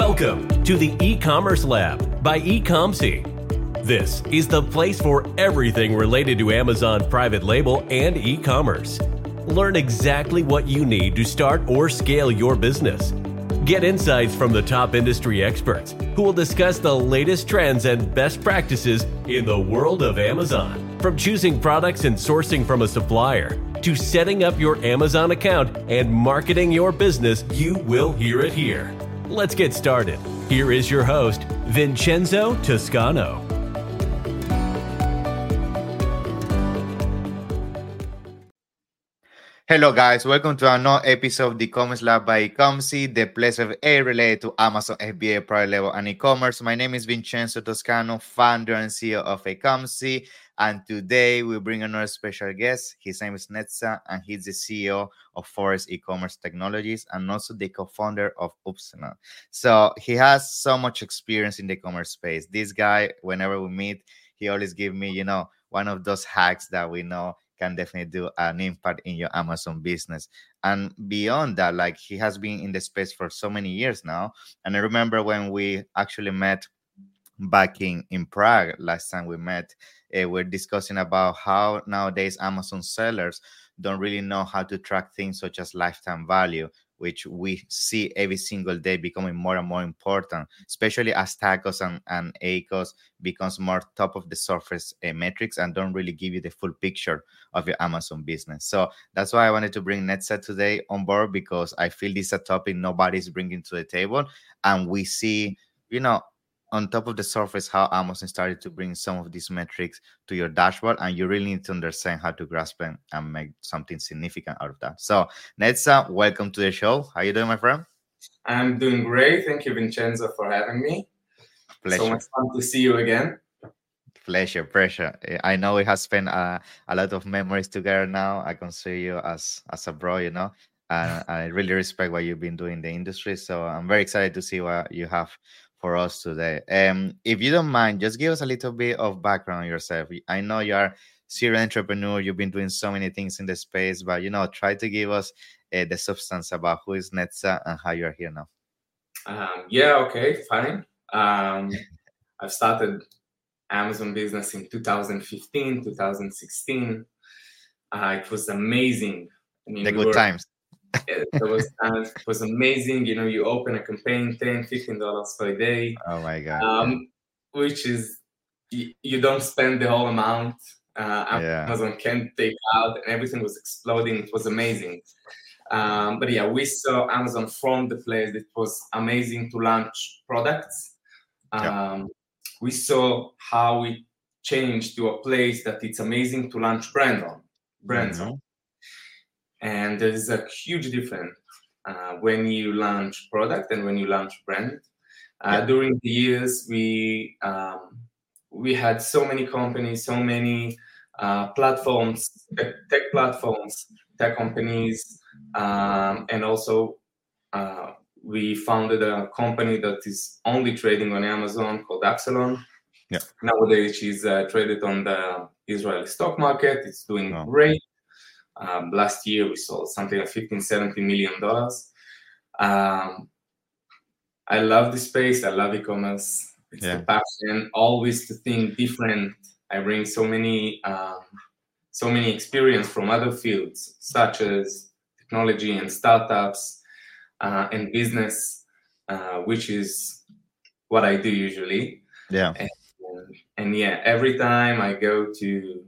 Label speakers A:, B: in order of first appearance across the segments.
A: Welcome to the E-Commerce Lab by Ecomcy. This is the place for everything related to Amazon private label and e-commerce. Learn exactly what you need to start or scale your business. Get insights from the top industry experts who will discuss the latest trends and best practices in the world of Amazon. From choosing products and sourcing from a supplier to setting up your Amazon account and marketing your business, you will hear it here. Let's get started. Here is your host, Vincenzo Toscano.
B: Hello guys, welcome to another episode of the E-Commerce Lab by Ecomcy, the place of A related to Amazon FBA, private label, and e-commerce. My name is Vincenzo Toscano, founder and CEO of Ecomcy, and today we bring another special guest. His name is Netza, and he's the CEO of Forest E-Commerce Technologies and also the co-founder of Upsilon. So he has so much experience in the e-commerce space. This guy, whenever we meet, he always gives me, one of those hacks that we know can definitely do an impact in your Amazon business. And beyond that, like, he has been in the space for so many years now. And I remember when we actually met back in Prague, last time we met, we're discussing about how nowadays Amazon sellers don't really know how to track things such as lifetime value, which we see every single day becoming more and more important, especially as TACoS and ACoS becomes more top of the surface metrics and don't really give you the full picture of your Amazon business. So that's why I wanted to bring Netza today on board, because I feel this is a topic nobody's bringing to the table. And we see, on top of the surface, how Amazon started to bring some of these metrics to your dashboard, and you really need to understand how to grasp them and make something significant out of that. So, Netza, welcome to the show. How are you doing, my friend?
C: I'm doing great. Thank you, Vincenzo, for having me.
B: Pleasure.
C: So much fun to see you again.
B: Pleasure. I know we have spent a lot of memories together now. I consider you as a bro, and I really respect what you've been doing in the industry. So I'm very excited to see what you have for us today. If you don't mind, just give us a little bit of background on yourself. I know you are serial entrepreneur. You've been doing so many things in the space, but try to give us the substance about who is Netza and how you're here now.
C: Okay, fine. I've started Amazon business in 2015, 2016. It was amazing.
B: The good times.
C: It was amazing. You open a campaign, $10, $15 per day.
B: Oh my God.
C: Which is, you don't spend the whole amount. Amazon can take out, and everything was exploding. It was amazing. But we saw Amazon from the place. It was amazing to launch products. We saw how it changed to a place that it's amazing to launch brands on. And there's a huge difference when you launch product and when you launch brand. During the years, we had so many companies, so many platforms, tech platforms, tech companies, and also we founded a company that is only trading on Amazon called Upsilon. Nowadays, she's traded on the Israeli stock market. It's doing great. Last year, we sold something like $15-70 million. I love the space. I love e-commerce. It's the passion, always to think different. I bring so many experience from other fields, such as technology and startups and business, which is what I do usually. And anytime I go to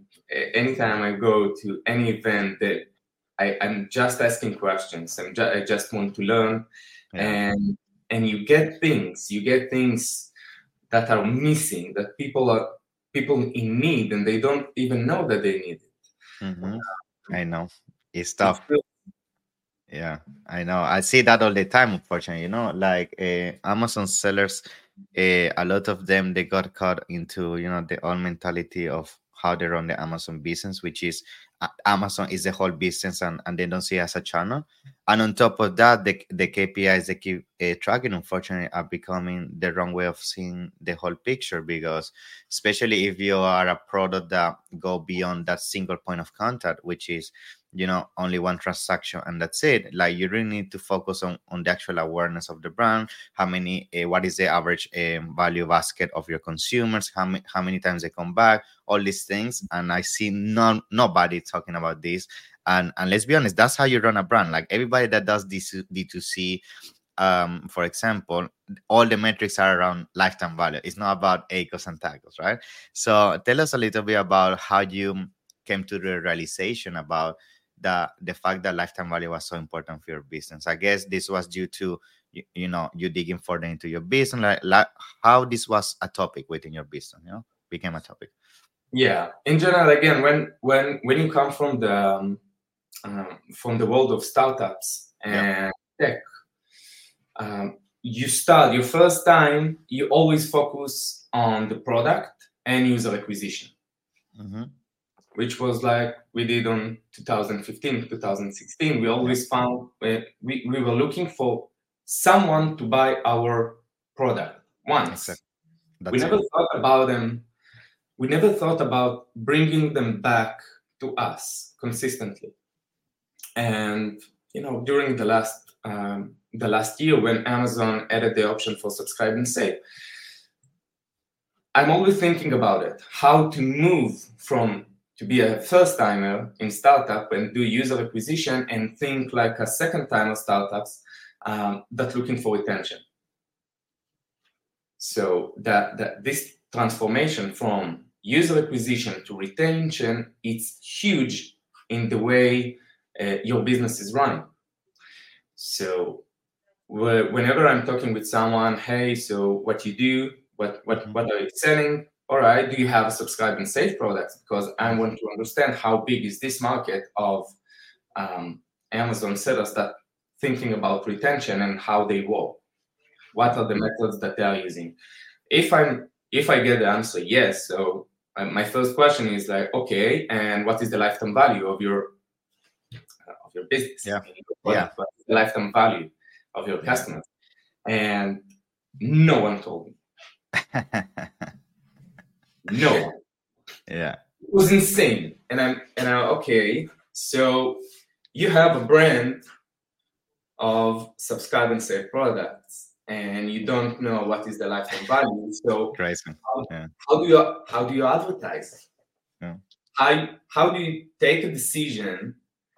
C: any event, that I'm just asking questions. I just want to learn, and you get things that are missing, that people in need, and they don't even know that they need it.
B: I know it's tough. I know. I see that all the time, unfortunately. Like Amazon sellers, a lot of them, they got caught into the old mentality of how they run the Amazon business, which is Amazon is the whole business, and they don't see it as a channel. And on top of that, the KPIs they keep tracking, unfortunately, are becoming the wrong way of seeing the whole picture, because especially if you are a product that go beyond that single point of contact, which is only one transaction and that's it. Like you really need to focus on the actual awareness of the brand. What is the average value basket of your consumers? How many times they come back? All these things. And I see nobody talking about this. And let's be honest, that's how you run a brand. Like everybody that does this D2C, for example, all the metrics are around lifetime value. It's not about ACOS and TACOS, right? So tell us a little bit about how you came to the realization about the fact that lifetime value was so important for your business. I guess this was due to you digging further into your business, like how this was a topic within your business, became a topic.
C: Yeah, in general, again, when you come from the world of startups and tech, you start your first time, you always focus on the product and user acquisition, which was like we did on 2015, 2016. We always found we were looking for someone to buy our product once. Exactly. We never thought about them. We never thought about bringing them back to us consistently. And during the last year, when Amazon added the option for subscribe and save, I'm always thinking about it, how to move to be a first timer in startup and do user acquisition and think like a second timer startups that looking for retention. So that this transformation from user acquisition to retention, it's huge in the way your business is running. So whenever I'm talking with someone, hey, so what you do, what are you selling? All right, do you have a subscribe and save products? Because I want to understand how big is this market of Amazon sellers that thinking about retention and how they work. What are the methods that they are using? If I get the answer yes, so my first question is like, okay, and what is the lifetime value of your business? What is the lifetime value of your customers? And no one told me. No one.
B: Yeah.
C: It was insane. And I'm okay, so you have a brand of subscribe and save products and you don't know what is the lifetime value. So how do you advertise? Yeah. How do you take a decision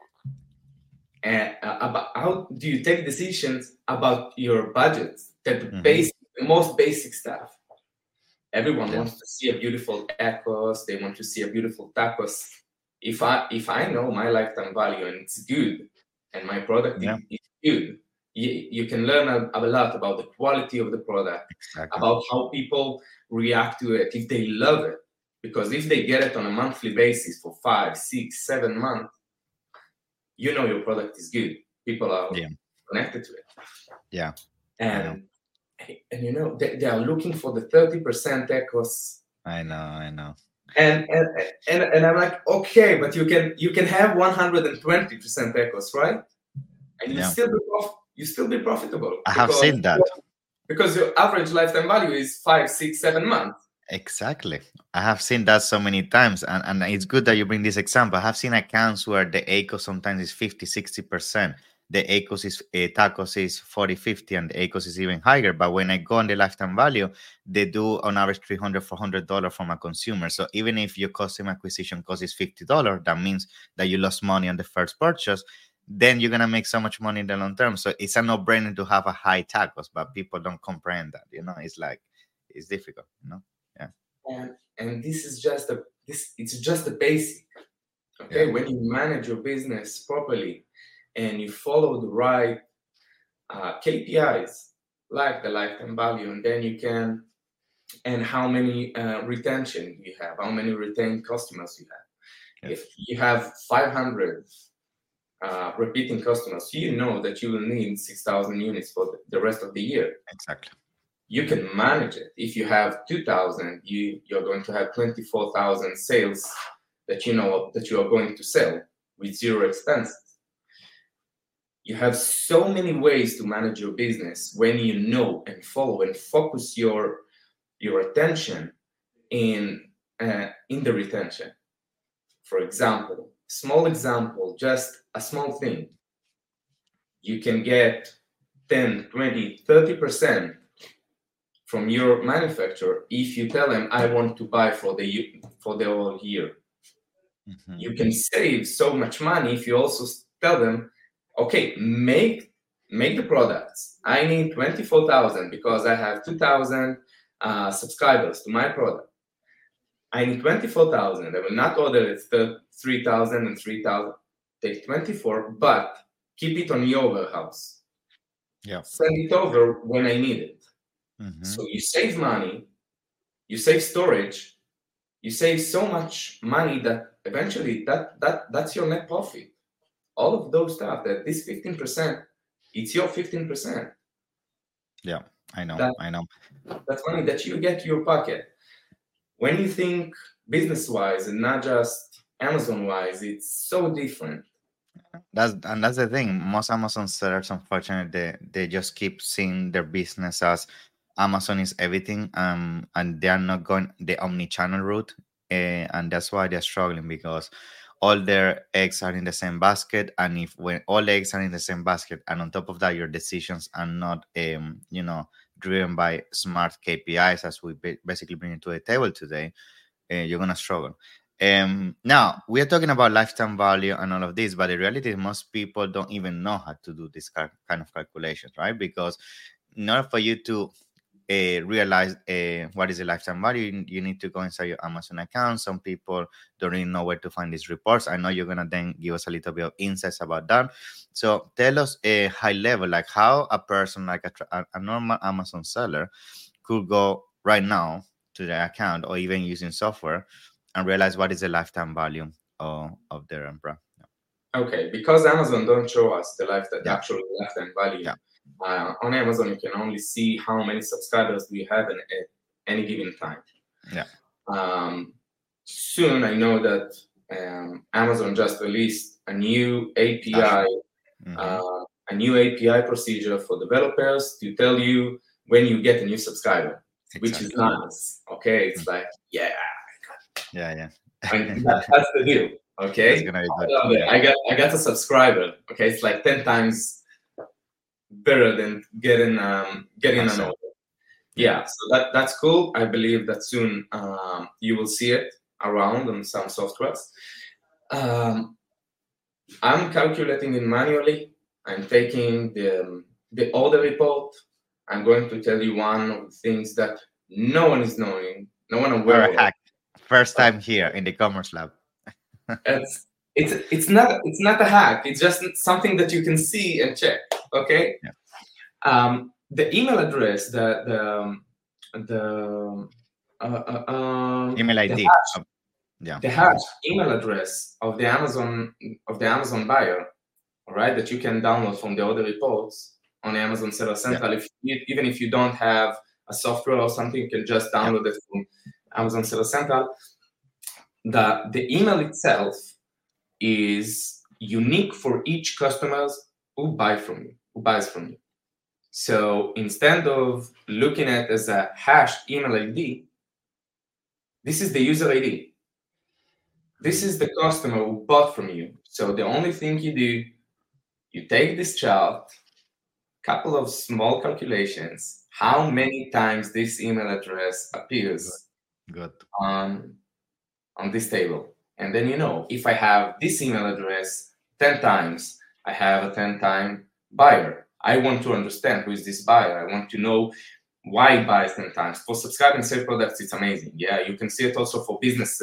C: how do you take decisions about your budget? The most basic stuff. Everyone wants to see a beautiful ACOS. They want to see a beautiful TACOS. If I know my lifetime value and it's good, and my product is good, you can learn a lot about the quality of the product, about how people react to it, if they love it. Because if they get it on a monthly basis for 5, 6, 7 months, your product is good. People are connected to it.
B: Yeah.
C: And they are looking for the 30% ACOS.
B: I know.
C: And I'm like, okay, but you can have 120% ACOS, right? And you still be profitable.
B: I have seen that.
C: Because your average lifetime value is 5, 6, 7 months.
B: Exactly. I have seen that so many times. And it's good that you bring this example. I have seen accounts where the ACOS sometimes is 50, 60%. The ACOS is TACOS is 40, 50, and the ACOS is even higher. But when I go on the lifetime value, they do on average $300, $400 from a consumer. So even if your customer acquisition cost is $50, that means that you lost money on the first purchase. Then you're gonna make so much money in the long term. So it's a no-brainer to have a high TACOS, but people don't comprehend that. It's like it's difficult. Yeah.
C: And this is just it's just the basic. Okay, when you manage your business properly and you follow the right KPIs, like the lifetime value, and then you can, and how many retention you have, how many retained customers you have. If you have 500 repeating customers, you know that you will need 6,000 units for the rest of the year.
B: Exactly.
C: You can manage it. If you have 2,000, you're going to have 24,000 sales that you are going to sell with zero expenses. You have so many ways to manage your business when you know and follow and focus your attention in the retention. For example, small example, just a small thing. You can get 10, 20, 30% from your manufacturer if you tell them, I want to buy for the whole year. Mm-hmm. You can save so much money if you also tell them, okay, make the products. I need 24,000 because I have 2,000 subscribers to my product. I need 24,000. I will not order it 3,000 and 3,000. Take 24, but keep it on your warehouse.
B: Yeah.
C: Send it over when I need it.
B: Mm-hmm.
C: So you save money, you save storage, you save so much money that eventually that's your net profit. All of those stuff, that this 15%, it's your 15%.
B: Yeah, I know.
C: That's money that you get to your pocket. When you think business-wise and not just Amazon-wise, it's so different.
B: That's the thing. Most Amazon sellers, unfortunately, they just keep seeing their business as Amazon is everything, and they are not going the omni-channel route, and that's why they're struggling, because all their eggs are in the same basket, and when all eggs are in the same basket, and on top of that, your decisions are not, driven by smart KPIs, as we basically bring it to the table today, you're gonna struggle. Now we are talking about lifetime value and all of this, but the reality is most people don't even know how to do this kind of calculations, right? Because in order for you to realize what is the lifetime value, you need to go inside your Amazon account. Some people don't really know where to find these reports. I know you're gonna then give us a little bit of insights about that. So tell us a high level, like how a person, like a normal Amazon seller, could go right now to their account or even using software and realize what is the lifetime value of their brand.
C: Okay, because Amazon don't show us the actual lifetime value.
B: Yeah.
C: On Amazon, you can only see how many subscribers do you have at any given time.
B: Yeah.
C: Soon, I know that Amazon just released a new API, a new API procedure for developers to tell you when you get a new subscriber, which is nice. Okay, it's like, yeah. And that's the deal. Okay, I got a subscriber. Okay, it's like 10 times better than getting an order. Yeah, so that's cool. I believe that soon you will see it around on some softwares. I'm calculating it manually. I'm taking the order report. I'm going to tell you one of the things that no one is knowing, no one aware of.
B: First time here in the Commerce Lab.
C: It's not a hack. It's just something that you can see and check. Okay.
B: Yeah.
C: The email address, the
B: email ID.
C: The hash email address of the Amazon buyer, all right, that you can download from the order reports on Amazon Seller Central.
B: Yeah.
C: Even if you don't have a software or something, you can just download it from Amazon Seller Central. The email itself is unique for each customer who buys from you. So instead of looking at it as a hashed email ID, this is the user ID. This is the customer who bought from you. So the only thing you do, you take this chart, couple of small calculations, how many times this email address appears on this table. And then if I have this email address 10 times, I have a 10-time buyer. I want to understand who is this buyer. I want to know why he buys 10 times. For subscribe and save products, it's amazing. Yeah, you can see it also for business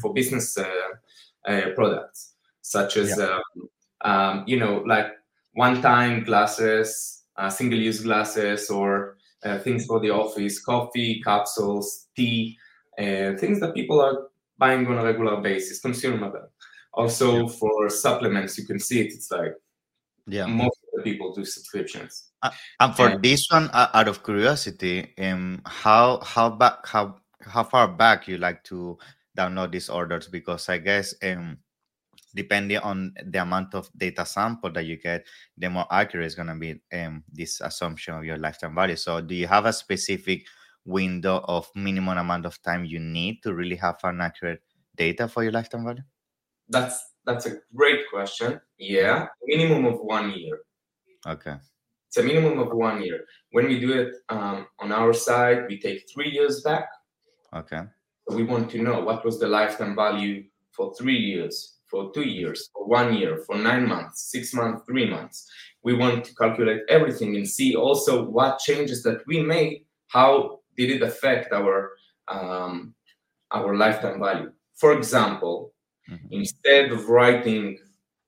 C: products, such as like one-time glasses, single-use glasses, or things for the office, coffee, capsules, tea, things that people are buying on a regular basis, consumable. Also for supplements, you can see it. It's like most of the people do subscriptions.
B: And for this one, out of curiosity, how far back you like to download these orders? Because I guess depending on the amount of data sample that you get, the more accurate is going to be this assumption of your lifetime value. So do you have a specific window of minimum amount of time you need to really have an accurate data for your lifetime value?
C: That's That's a great question. Yeah, minimum of 1 year.
B: Okay.
C: It's a minimum of 1 year. When we do it on our side, we take 3 years back.
B: Okay.
C: So we want to know what was the lifetime value for 3 years, for 2 years, for 1 year, for 9 months, 6 months, 3 months. We want to calculate everything and see also what changes that we made, how did it affect our lifetime value. For example, instead of writing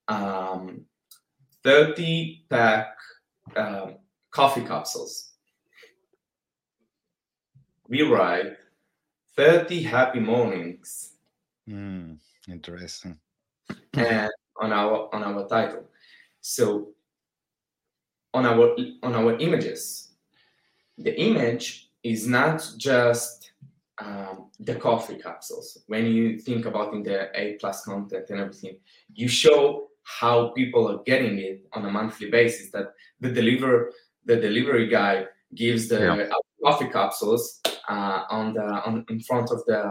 C: 30-pack coffee capsules, we write 30 happy mornings.
B: Interesting.
C: And on our title. So on our images, the image is not just the coffee capsules. When you think about in the A+ content and everything, you show how people are getting it on a monthly basis. That the delivery guy gives the coffee capsules in front of the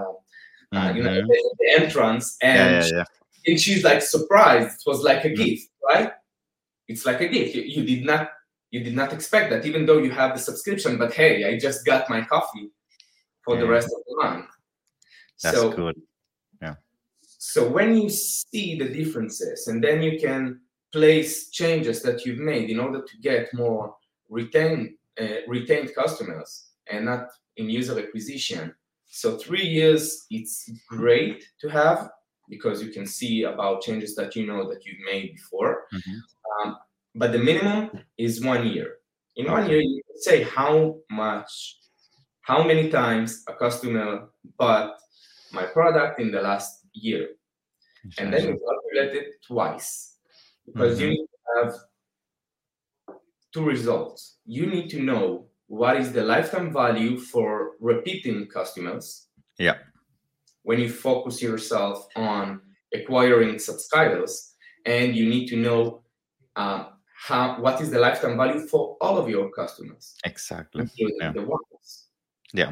C: the entrance, and she's like surprised. It was like a gift, right? It's like a gift. You did not expect that, even though you have the subscription. But hey, I just got my coffee for the rest of the month.
B: That's good. Yeah.
C: So when you see the differences, and then you can place changes that you've made in order to get more retained customers and not in user acquisition. So 3 years, it's great to have because you can see about changes that you know that you've made before. But the minimum is 1 year. In 1 year, you can say how many times a customer bought my product in the last year. And then you calculate it twice. Because you need to have 2 results. You need to know what is the lifetime value for repeating customers.
B: Yeah.
C: When you focus yourself on acquiring subscribers, and you need to know what is the lifetime value for all of your customers.
B: Exactly.
C: Including the ones.
B: Yeah.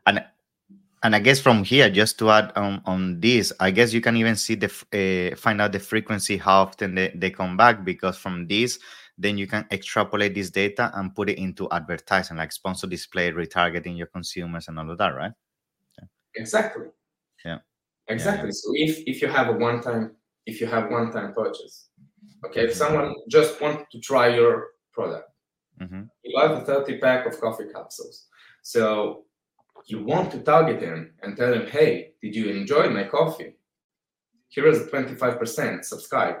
B: And I guess from here, just to add on this, I guess you can even see find out the frequency, how often they come back, because from this, then you can extrapolate this data and put it into advertising, like sponsor display, retargeting your consumers and all of that, right?
C: Yeah. Exactly.
B: Yeah.
C: Exactly. Yeah. So if you have one-time purchase, okay, if someone just wants to try your product, you have a 30-pack of coffee capsules. So you want to target him and tell him, hey, did you enjoy my coffee? Here is 25%, subscribe.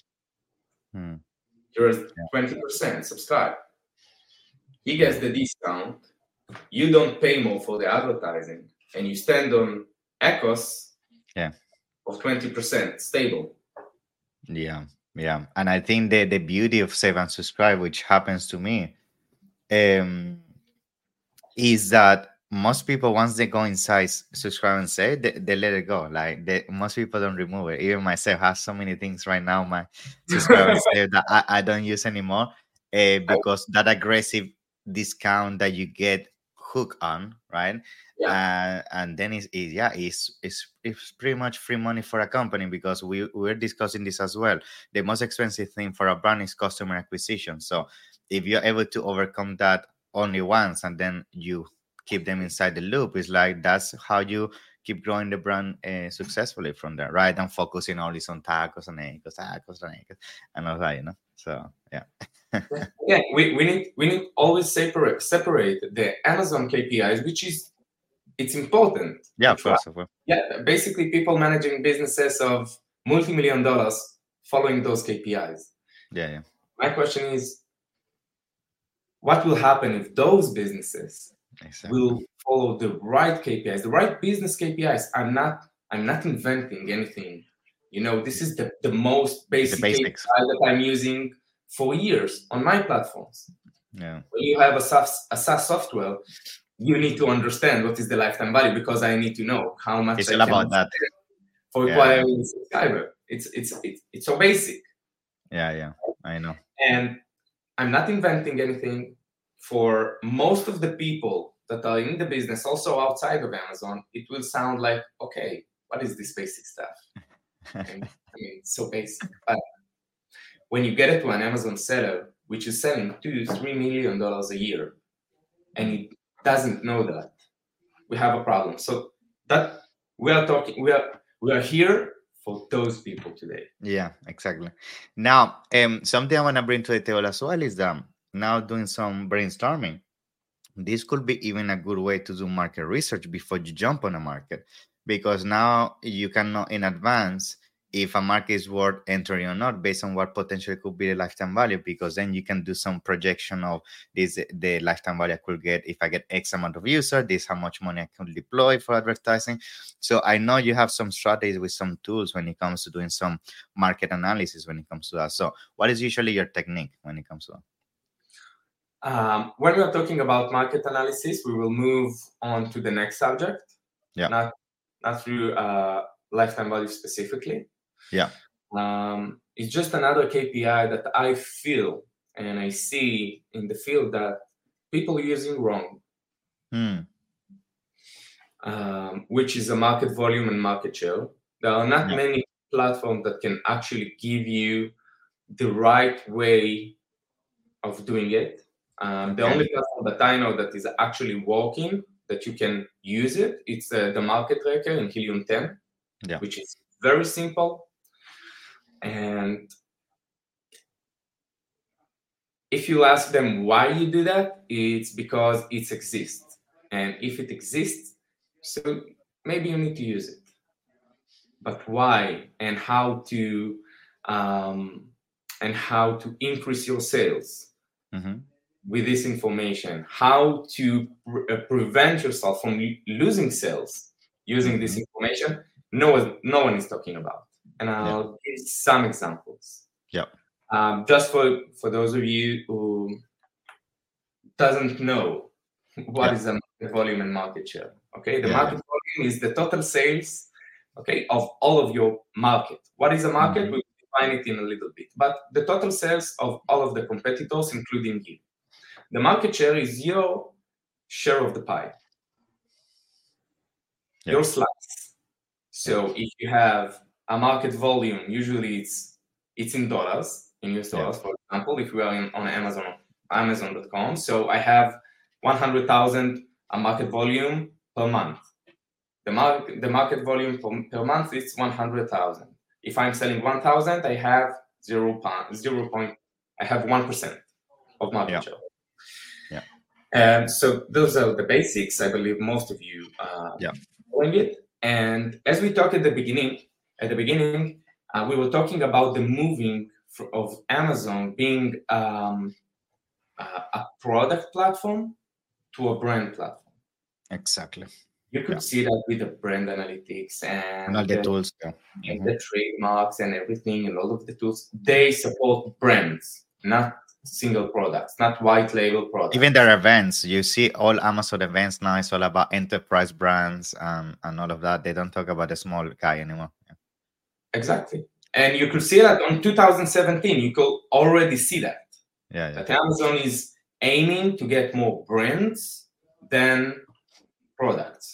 C: Here is 20%, subscribe. He gets the discount. You don't pay more for the advertising, and you stand on echoes of 20% stable.
B: Yeah. And I think the beauty of Save and Subscribe, which happens to me, is that most people, once they go inside Subscribe and Save, they let it go. Like most people don't remove it. Even myself have so many things right now, my Subscribe and Save that I don't use anymore, because that aggressive discount that you get hooked on, right? And then it's pretty much free money for a company, because we're discussing this as well. The most expensive thing for a brand is customer acquisition. So if you're able to overcome that only once, and then you keep them inside the loop, it's like that's how you keep growing the brand successfully from there, right? And focusing always on tacos and egos and all that, So
C: we need always separate the Amazon KPIs, which is it's important.
B: Yeah, of course.
C: Yeah, basically people managing businesses of multi-million dollars following those KPIs.
B: Yeah.
C: My question is, what will happen if those businesses will follow the right KPIs, the right business KPIs? I'm not inventing anything. This is the most basic KPI that I'm using for years on my platforms.
B: Yeah.
C: When you have a SaaS software, you need to understand what is the lifetime value, because I need to know how much
B: it's all about that
C: for acquiring a subscriber. It's so basic.
B: Yeah, I know.
C: And I'm not inventing anything. For most of the people that are in the business, also outside of Amazon, it will sound like, okay, what is this basic stuff? And, I mean, so basic. But when you get it to an Amazon seller, which is selling $2-3 million a year, and he doesn't know that, we have a problem. So that we are here for those people today.
B: Yeah, exactly. Now, something I want to bring to the table as well is that now doing some brainstorming. This could be even a good way to do market research before you jump on a market, because now you can know in advance if a market is worth entering or not based on what potentially could be the lifetime value, because then you can do some projection of the lifetime value I could get if I get X amount of users, this how much money I can deploy for advertising. So I know you have some strategies with some tools when it comes to doing some market analysis when it comes to that. So what is usually your technique when it comes to that?
C: When we are talking about market analysis, we will move on to the next subject.
B: Yeah.
C: Not through lifetime value specifically.
B: Yeah.
C: It's just another KPI that I feel and I see in the field that people are using wrong, which is a market volume and market share. There are not many platforms that can actually give you the right way of doing it. The only platform that I know that is actually working, that you can use it, it's the Market Tracker in Helium 10, which is very simple. And if you ask them why you do that, it's because it exists. And if it exists, so maybe you need to use it. But why and how to increase your sales with this information, how to prevent yourself from losing sales using this information, no one is talking about. And I'll give some examples. Just for those of you who doesn't know what is a market volume and market share. Okay, the market volume is the total sales, of all of your market. What is a market? We'll define it in a little bit. But the total sales of all of the competitors, including you. The market share is your share of the pie, your slice. So if you have a market volume, usually it's in dollars, in US dollars. For example, if we are on Amazon.com, so I have 100,000 a market volume per month. The market volume per month is 100,000. If I'm selling 1,000, I have 1% of market share. So those are the basics. I believe most of you are doing it. And as we talked at the beginning, we were talking about the moving of Amazon being a product platform to a brand platform.
B: Exactly.
C: You could see that with the brand analytics and
B: all the tools,
C: and the trademarks and everything, and all of the tools. They support brands, not single products, not white label products.
B: Even their events, you see all Amazon events now, it's all about enterprise brands and all of that. They don't talk about the small guy anymore.
C: Exactly. And you could see that on 2017, you could already see that. That Amazon is aiming to get more brands than products.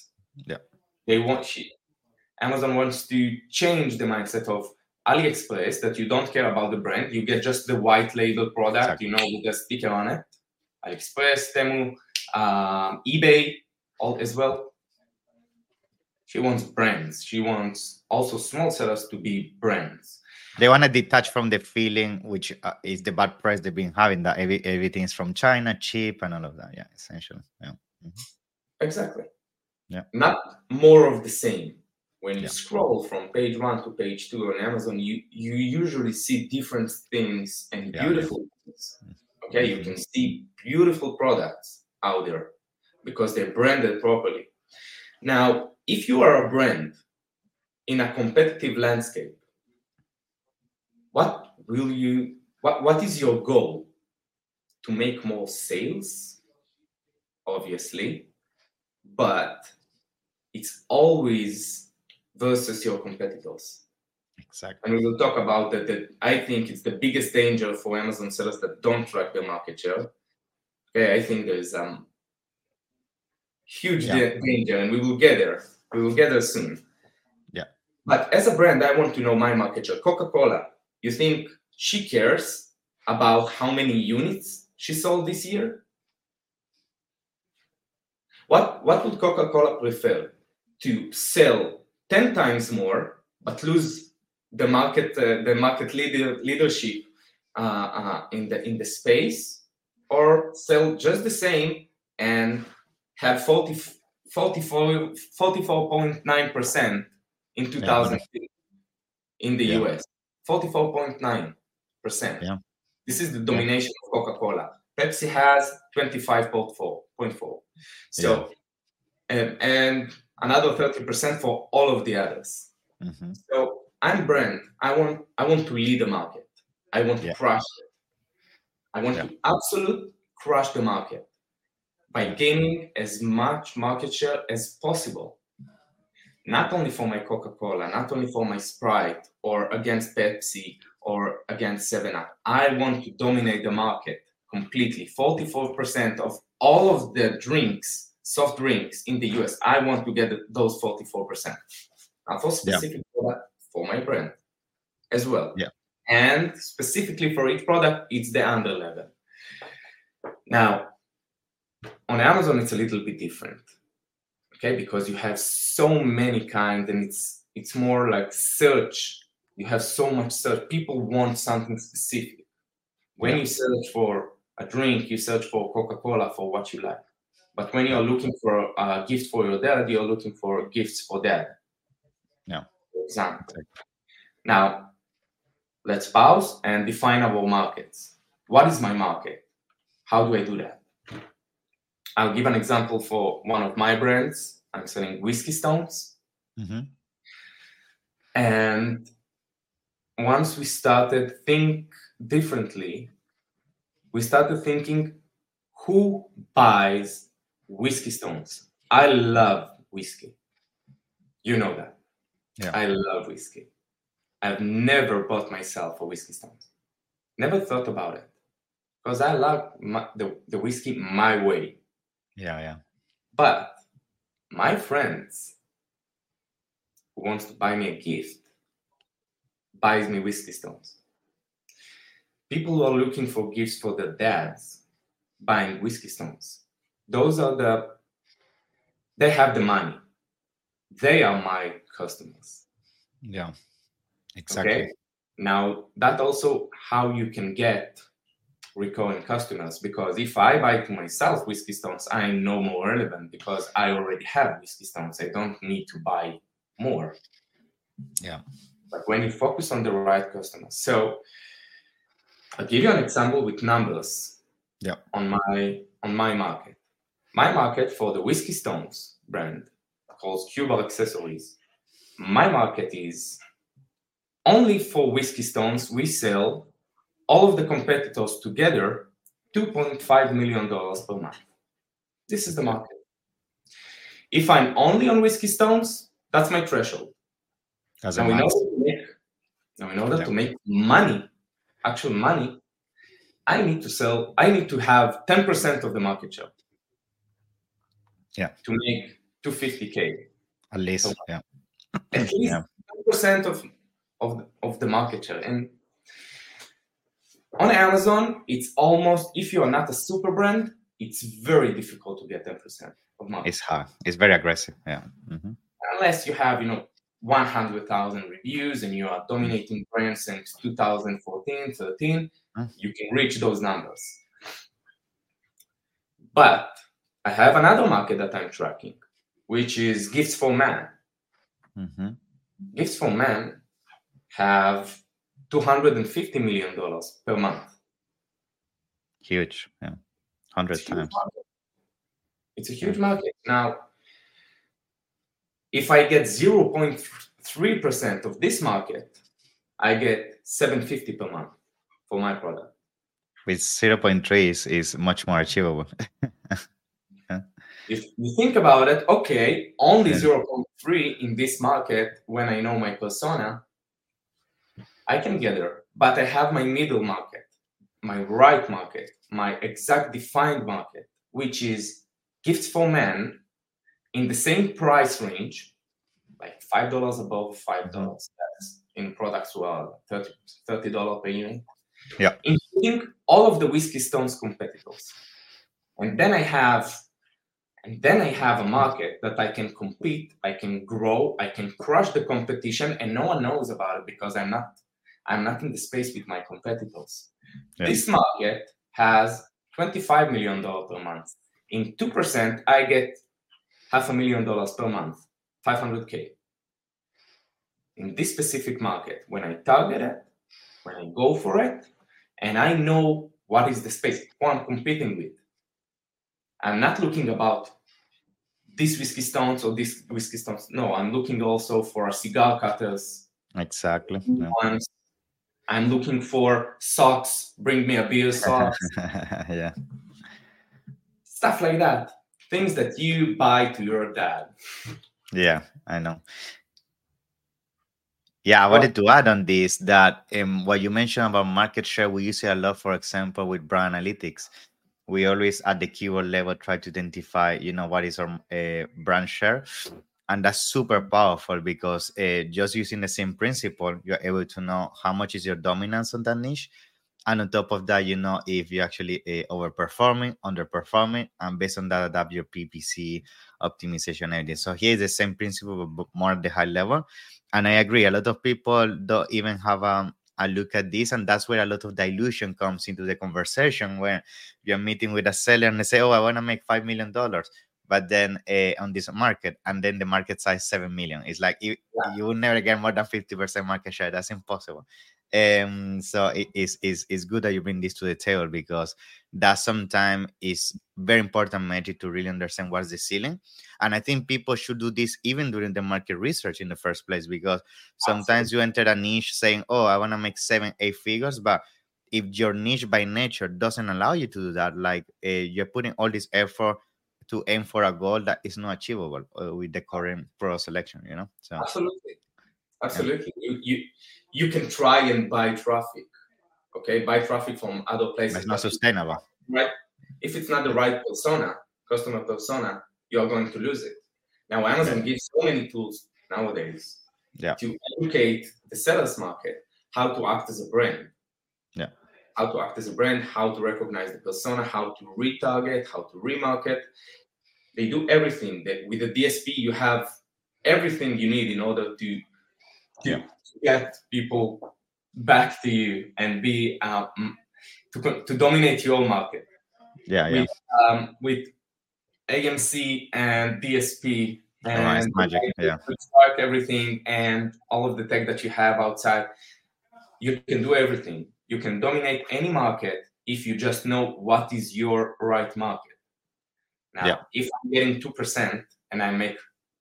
C: Amazon wants to change the mindset of AliExpress, that you don't care about the brand, you get just the white label product, with the sticker on it. AliExpress, Temu, eBay, all as well. She wants brands. She wants also small sellers to be brands.
B: They want to detach from the feeling, which is the bad press they've been having, that everything is from China, cheap, and all of that. Essentially.
C: Exactly. Not more of the same. When you scroll from page 1 to page 2 on Amazon, you usually see different things and beautiful things. You can see beautiful products out there because they're branded properly. Now, if you are a brand in a competitive landscape, what is your goal? To make more sales, obviously, but it's always versus your competitors.
B: Exactly.
C: And we will talk about that. I think it's the biggest danger for Amazon sellers that don't track their market share. I think there's huge danger, and we will get there. We will get there soon. But as a brand, I want to know my market share. Coca-Cola, you think she cares about how many units she sold this year? What would Coca-Cola prefer? To sell 10 times more, but lose the market leadership in the space, or sell just the same and have 44.9% in 2015 in the US? 44.9%.
B: Yeah.
C: This is the domination of Coca-Cola. Pepsi has 25.4. So, and another 30% for all of the others.
B: Mm-hmm.
C: So I'm brand. I want to lead the market. I want to crush it. I want to absolutely crush the market by gaining as much market share as possible. Not only for my Coca-Cola, not only for my Sprite, or against Pepsi, or against 7-Up. I want to dominate the market completely. 44% of all of the drinks, soft drinks in the US, I want to get those 44%. Now, for specific product, for my brand as well.
B: Yeah.
C: And specifically for each product, it's the under level. Now, on Amazon, it's a little bit different. Okay, because you have so many kinds, and it's more like search. You have so much search. People want something specific. When you search for a drink, you search for Coca-Cola for what you like. But when you're looking for a gift for your dad, you're looking for gifts for dad.
B: Yeah.
C: For example. Now, let's pause and define our markets. What is my market? How do I do that? I'll give an example for one of my brands. I'm selling Whiskey Stones.
B: Mm-hmm.
C: And once we started think differently, we started thinking, who buys Whiskey Stones? I love whiskey. You know that.
B: Yeah.
C: I love whiskey. I've never bought myself a Whiskey Stones. Never thought about it. Because I love the whiskey my way.
B: Yeah.
C: But my friends who wants to buy me a gift buys me Whiskey Stones. People who are looking for gifts for their dads buying Whiskey Stones. Those are they have the money. They are my customers.
B: Yeah, exactly.
C: Okay? Now, that's also how you can get recurring customers, because if I buy to myself Whiskey Stones, I am no more relevant because I already have Whiskey Stones. I don't need to buy more.
B: Yeah.
C: But when you focus on the right customers. So I'll give you an example with numbers on my market. My market for the Whiskey Stones brand called Cuba Accessories. My market is only for Whiskey Stones, we sell all of the competitors together, $2.5 million per month. This is the market. If I'm only on Whiskey Stones, that's my threshold. Now we know that to make money, actual money, I need to have 10% of the market share.
B: Yeah.
C: To make $250K.
B: At least, yeah.
C: At least 10% of the market share. And on Amazon, it's almost, if you are not a super brand, it's very difficult to get 10% of market.
B: It's hard. It's very aggressive. Yeah. Mm-hmm.
C: Unless you have, 100,000 reviews and you are dominating brands since 2014, 13, you can reach those numbers. But I have another market that I'm tracking, which is Gifts for Men.
B: Mm-hmm.
C: Gifts for Men have $250 million per month.
B: Huge, yeah. 100 times.
C: It's a huge market. Now, if I get 0.3% of this market, I get $750 per month for my product.
B: With 0.3 is much more achievable.
C: If you think about it, okay, only 0.3 in this market, when I know my persona, I can get there. But I have my middle market, my right market, my exact defined market, which is Gifts for Men in the same price range, like $5 above $5. That's in products who are $30 per unit.
B: Yeah.
C: Including all of the Whiskey Stones competitors. And then I have a market that I can compete, I can grow, I can crush the competition, and no one knows about it because I'm not in the space with my competitors. Yeah. This market has $25 million per month. In 2%, I get $500,000 per month, 500K. In this specific market, when I target it, when I go for it, and I know what is the space, who I'm competing with. I'm not looking about this Whiskey Stones or this Whiskey Stones. No, I'm looking also for cigar cutters.
B: Exactly.
C: Yeah. I'm looking for socks. Bring me a beer socks.
B: Yeah.
C: Stuff like that. Things that you buy to your dad.
B: Yeah, I know. Yeah, I wanted to add on this that what you mentioned about market share, we use it a lot, for example, with brand analytics. We always at the keyword level try to identify, what is our brand share. And that's super powerful because just using the same principle, you're able to know how much is your dominance on that niche. And on top of that, if you're actually overperforming, underperforming, and based on that, adapt your PPC optimization everything. So here's the same principle, but more at the high level. And I agree, a lot of people don't even have a look at this, and that's where a lot of dilution comes into the conversation when you're meeting with a seller and they say, oh, I want to make $5 million, but then on this market, and then the market size 7 million. It's like you will never get more than 50% market share. That's impossible. So it's good that you bring this to the table, because that sometimes is very important metric to really understand what's the ceiling. And I think people should do this even during the market research in the first place, because sometimes you enter a niche saying, oh, I want to make 7-8 figures, but if your niche by nature doesn't allow you to do that, like you're putting all this effort to aim for a goal that is not achievable with the current product selection, So
C: absolutely. Yeah. You can try and buy traffic, okay? Buy traffic from other places.
B: But it's not sustainable,
C: right? If it's not the right customer persona, you are going to lose it. Now, Amazon gives so many tools nowadays to educate the sellers market how to act as a brand.
B: Yeah.
C: How to act as a brand, how to recognize the persona, how to retarget, how to remarket. They do everything. With the DSP, you have everything you need in order to get people back to you and be to dominate your market. With AMC and DSP and
B: magic.
C: Everything and all of the tech that you have outside, you can do everything. You can dominate any market if you just know what is your right market. Now, if I'm getting 2% and I make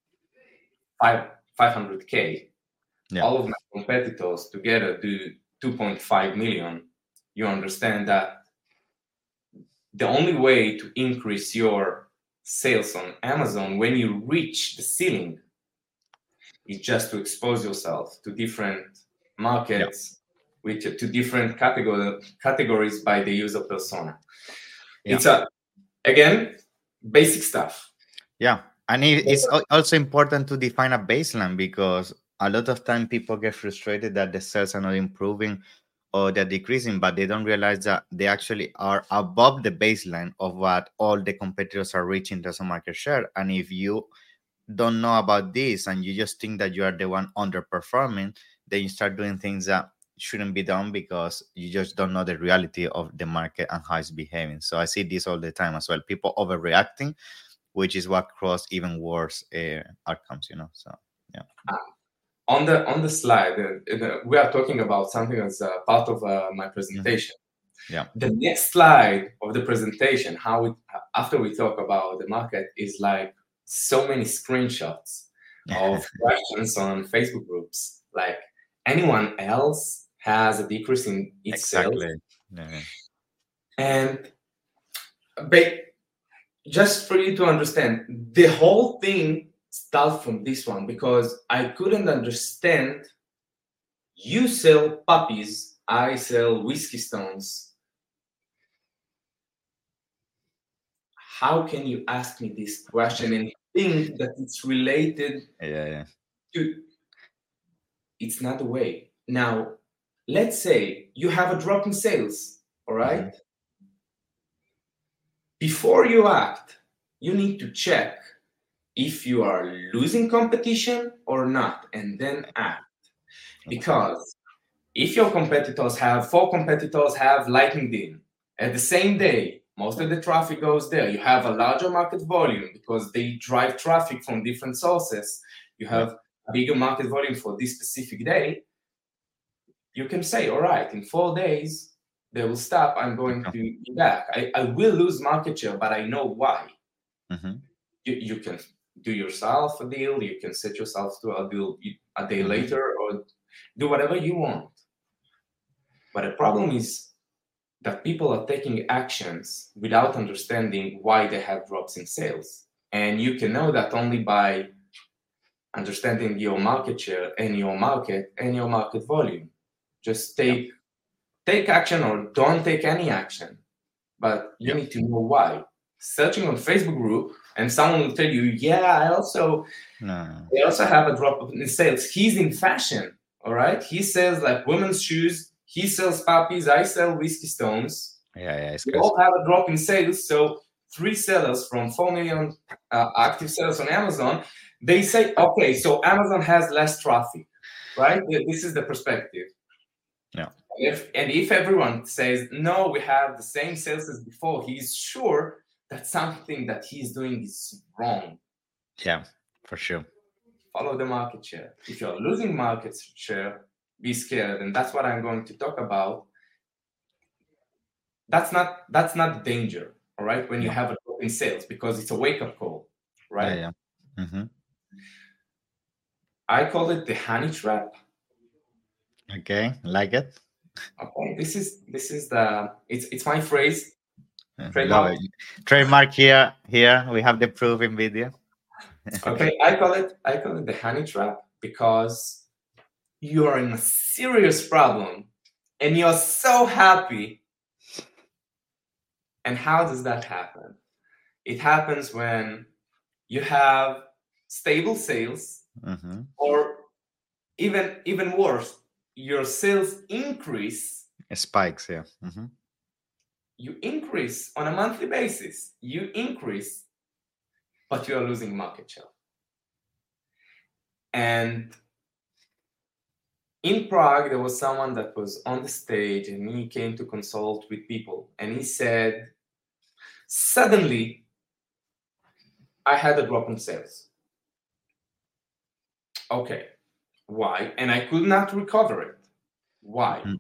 C: 500K, all of my competitors together do 2.5 million, you understand that the only way to increase your sales on Amazon when you reach the ceiling is just to expose yourself to different markets, to different categories by the user persona. It's again, basic stuff.
B: Yeah. And it's also important to define a baseline, because a lot of time people get frustrated that the sales are not improving or they're decreasing, but they don't realize that they actually are above the baseline of what all the competitors are reaching as a market share. And if you don't know about this and you just think that you are the one underperforming, then you start doing things that shouldn't be done because you just don't know the reality of the market and how it's behaving. So I see this all the time as well. People overreacting, which is what caused even worse outcomes, So
C: on the slide, we are talking about something that's part of my presentation.
B: Yeah.
C: The next slide of the presentation, after we talk about the market, is like so many screenshots of questions on Facebook groups. Like, anyone else has a decrease in its sales?
B: Yeah.
C: And just for you to understand, the whole thing starts from this one, because I couldn't understand. You sell puppies, I sell Whiskey Stones. How can you ask me this question and think that it's related It's not the way. Now, let's say you have a drop in sales, all right? Mm-hmm. Before you act, you need to check if you are losing competition or not, and then act. Because if your competitors have 4 competitors have Lightning Deal at the same day, most of the traffic goes there. You have a larger market volume because they drive traffic from different sources. You have a bigger market volume for this specific day. You can say, all right, in 4 days, they will stop. I'm going to be back. I will lose market share, but I know why. Mm-hmm. You can do yourself a deal. You can set yourself to a deal a day later, or do whatever you want. But the problem is that people are taking actions without understanding why they have drops in sales. And you can know that only by understanding your market share and your market volume. Just take action or don't take any action. But you need to know why. Searching on Facebook group and someone will tell you, I also have a drop in sales. He's in fashion, all right? He sells like women's shoes. He sells puppies. I sell whiskey stones. We all have a drop in sales. So 3 sellers from 4 million active sellers on Amazon, they say, okay, so Amazon has less traffic, right? This is the perspective.
B: Yeah.
C: If everyone says, no, we have the same sales as before, he's sure that something that he's doing is wrong.
B: Yeah, for sure.
C: Follow the market share. If you're losing market share, be scared. And that's what I'm going to talk about. That's not the danger, all right? When you have a drop in sales, because it's a wake-up call, right?
B: Yeah. Mm-hmm.
C: I call it the honey trap.
B: Okay, like it.
C: Okay, this is it's my phrase.
B: Trademark here. We have the proof in video.
C: Okay, I call it the honey trap because you are in a serious problem and you're so happy. And how does that happen? It happens when you have stable sales, or even worse, your sales increase.
B: It spikes, yeah. Mm-hmm.
C: You increase on a monthly basis. You increase, but you are losing market share. And in Prague, there was someone that was on the stage and he came to consult with people. And he said, suddenly, I had a drop in sales. Okay, why? And I could not recover it. Why? Mm-hmm.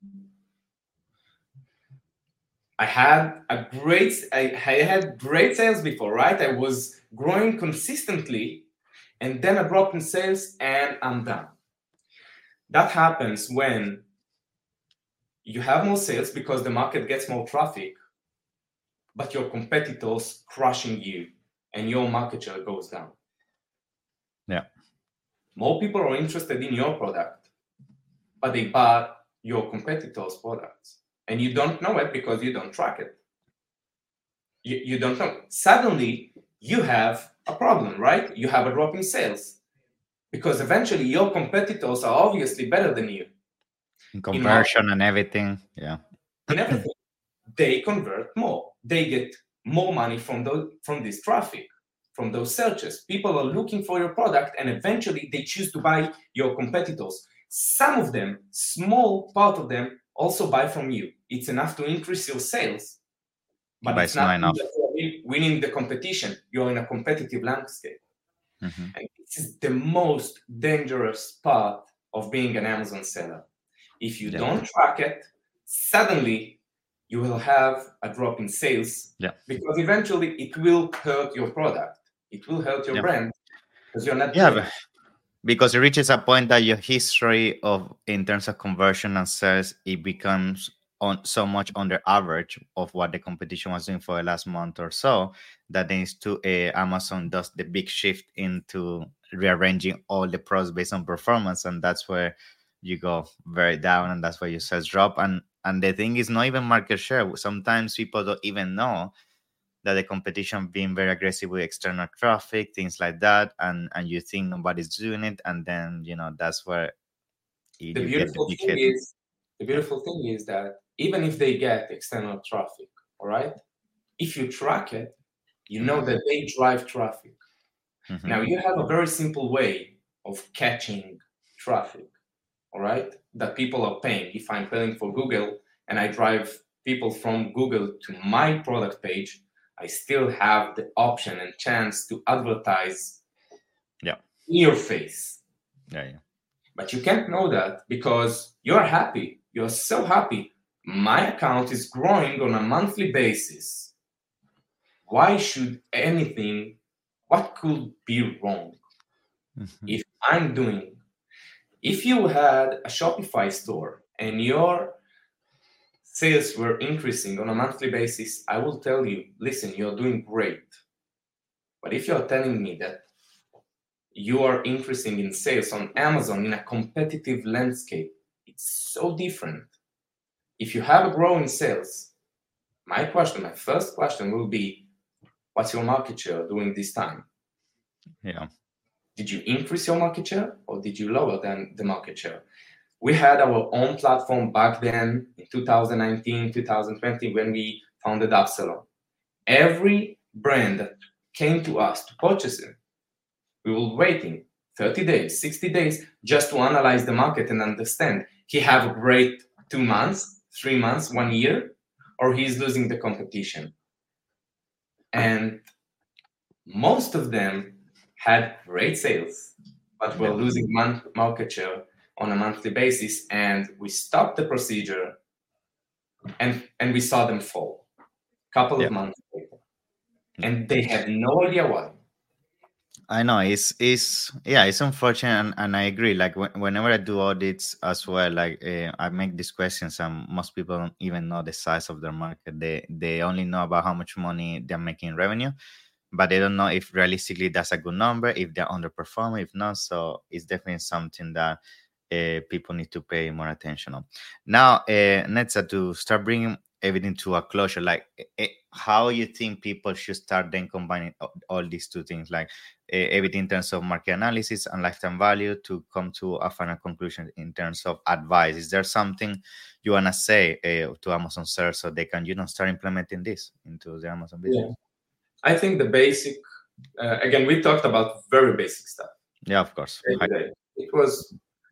C: I had great sales before, right? I was growing consistently, and then a drop in sales, and I'm done. That happens when you have more sales because the market gets more traffic, but your competitors crushing you, and your market share goes down.
B: Yeah.
C: More people are interested in your product, but they buy your competitors' products. And you don't know it because you don't track it. You don't know. Suddenly, you have a problem, right? You have a drop in sales. Because eventually, your competitors are obviously better than you.
B: In conversion and everything, yeah.
C: In everything. They convert more. They get more money from this traffic, from those searches. People are looking for your product, and eventually, they choose to buy your competitors. Some of them, small part of them, also buy from you. It's enough to increase your sales, but it's not enough. Winning the competition. You're in a competitive landscape. Mm-hmm. And this is the most dangerous part of being an Amazon seller. If you don't track it, suddenly you will have a drop in sales because eventually it will hurt your product. It will hurt your brand because you're not
B: because it reaches a point that your history in terms of conversion and sales, it becomes so much under average of what the competition was doing for the last month or so, that Amazon does the big shift into rearranging all the products based on performance, and that's where you go very down, and that's where your sales drop. And the thing is not even market share. Sometimes people don't even know that the competition being very aggressive with external traffic, things like that, and you think nobody's doing it, and then that's where
C: the beautiful thing is that even if they get external traffic, all right, if you track it, you know that they drive traffic. Now you have a very simple way of catching traffic, all right, that people are paying. If I'm paying for Google and I drive people from Google to my product page, I still have the option and chance to advertise in your face. But you can't know that because you're happy. You're so happy. My account is growing on a monthly basis. Why should what could be wrong if I'm doing? If you had a Shopify store and your sales were increasing on a monthly basis, I will tell you, listen, you're doing great. But if you're telling me that you are increasing in sales on Amazon in a competitive landscape, it's so different. If you have a growing sales, my first question will be, what's your market share during this time? Did you increase your market share or did you lower the market share? We had our own platform back then in 2019, 2020, when we founded Upsalon. Every brand that came to us to purchase it, we were waiting 30 days, 60 days, just to analyze the market and understand he have a great 2 months, 3 months, 1 year, or he's losing the competition. And most of them had great sales, but were losing market share on a monthly basis, and we stopped the procedure and we saw them fall a couple of months later. And they had no idea why.
B: I know it's unfortunate, and I agree. Like whenever I do audits as well, like I make these questions, and most people don't even know the size of their market. They only know about how much money they're making in revenue, but they don't know if realistically that's a good number, if they're underperforming, if not. So it's definitely something that people need to pay more attention on. Now, Netza, to start bringing everything to a closure, like how you think people should start then combining all these two things, like everything in terms of market analysis and lifetime value, to come to a final conclusion in terms of advice? Is there something you want to say to Amazon sellers so they can start implementing this into the Amazon business?
C: I think the basic, again, we talked about very basic stuff.
B: Yeah, of course.
C: It was,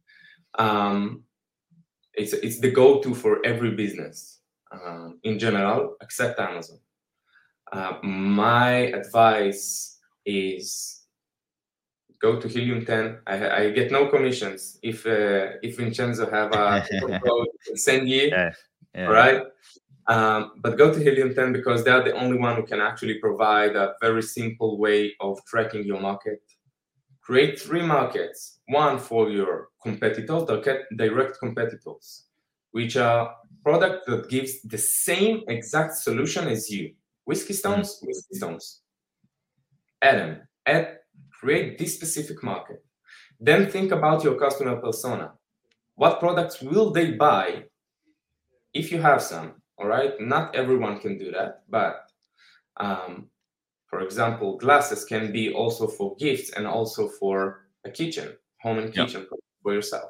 C: it's the go-to for every business in general, except Amazon. My advice is go to Helium 10. I get no commissions if Vincenzo have a code, send you, all right? But go to Helium 10 because they're the only one who can actually provide a very simple way of tracking your market. Create 3 markets, one for your competitors, direct competitors, which are product that gives the same exact solution as you. Whiskey stones, whiskey stones. Create this specific market. Then think about your customer persona. What products will they buy if you have some? All right, not everyone can do that, but for example, glasses can be also for gifts and also for a kitchen, home and kitchen for yourself.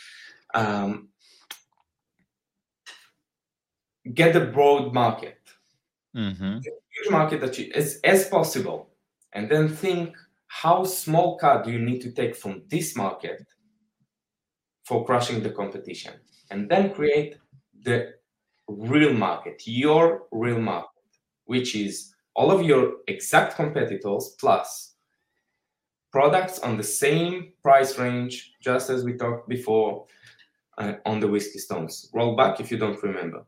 C: Get the broad market, get a huge market that as possible, and then think how small cut do you need to take from this market for crushing the competition, and then create the real market, your real market, which is all of your exact competitors plus products on the same price range, just as we talked before on the whiskey stones. Roll back if you don't remember.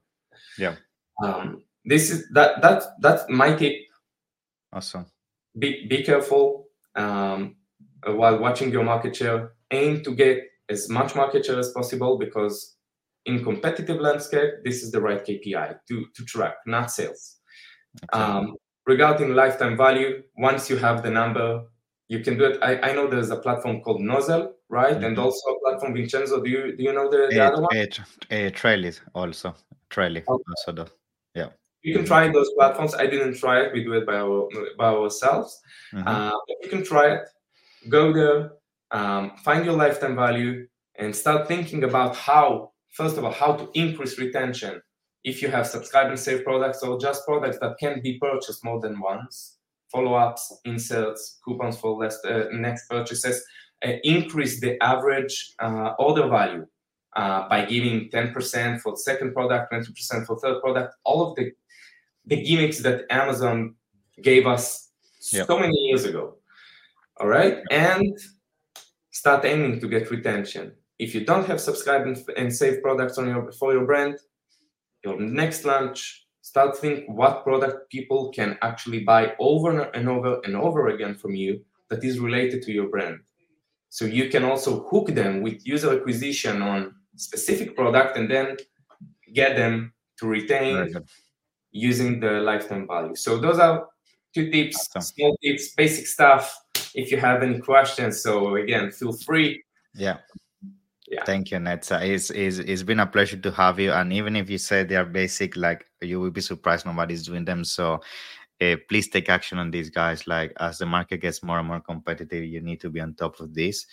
C: This is that's my tip.
B: Awesome.
C: Be careful while watching your market share. Aim to get as much market share as possible, because in competitive landscape, this is the right KPI to track, not sales. Okay. Regarding lifetime value, once you have the number, you can do it. I know there's a platform called Nozzle, right? And also a platform, Vincenzo. Do you know the other one?
B: Trellis also. Trellis also does. Yeah.
C: You can try those platforms. I didn't try it. We do it by ourselves. But you can try it. Go there, find your lifetime value, and start thinking about how to increase retention. If you have subscribe and save products or just products that can be purchased more than once, follow-ups, inserts, coupons for next purchases, increase the average order value by giving 10% for the second product, 20% for third product, all of the gimmicks that Amazon gave us so many years ago. All right? And start aiming to get retention. If you don't have subscribe and save products for your brand, your next launch, start think what product people can actually buy over and over and over again from you that is related to your brand. So you can also hook them with user acquisition on specific product and then get them to retain using the lifetime value. So those are 2 tips, small tips, basic stuff. If you have any questions, so again, feel free.
B: Yeah. Thank you, Netza. It's been a pleasure to have you. And even if you say they are basic, like, you will be surprised nobody's doing them. So please take action on these guys. Like, as the market gets more and more competitive, you need to be on top of this.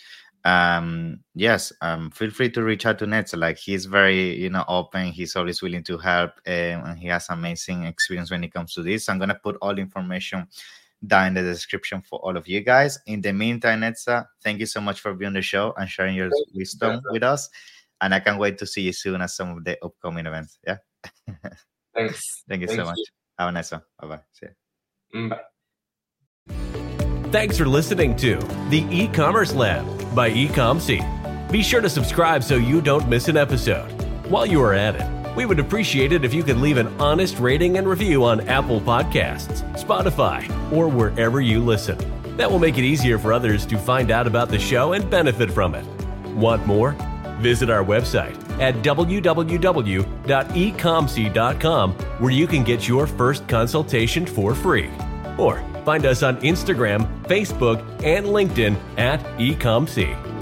B: Feel free to reach out to Netza. Like, he's very, open. He's always willing to help, and he has amazing experience when it comes to this. I'm gonna put all the information down in the description for all of you guys. In the meantime, Netza, thank you so much for being on the show and sharing your wisdom with us. And I can't wait to see you soon at some of the upcoming events. Yeah.
C: Thanks.
B: Thank you so much. Have a nice one. Bye-bye. See you.
C: Bye.
A: Thanks for listening to the E-Commerce Lab by Ecomcy. Be sure to subscribe so you don't miss an episode. While you are at it, we would appreciate it if you could leave an honest rating and review on Apple Podcasts, Spotify, or wherever you listen. That will make it easier for others to find out about the show and benefit from it. Want more? Visit our website at www.ecomcy.com, where you can get your first consultation for free. Or find us on Instagram, Facebook, and LinkedIn at Ecomcy.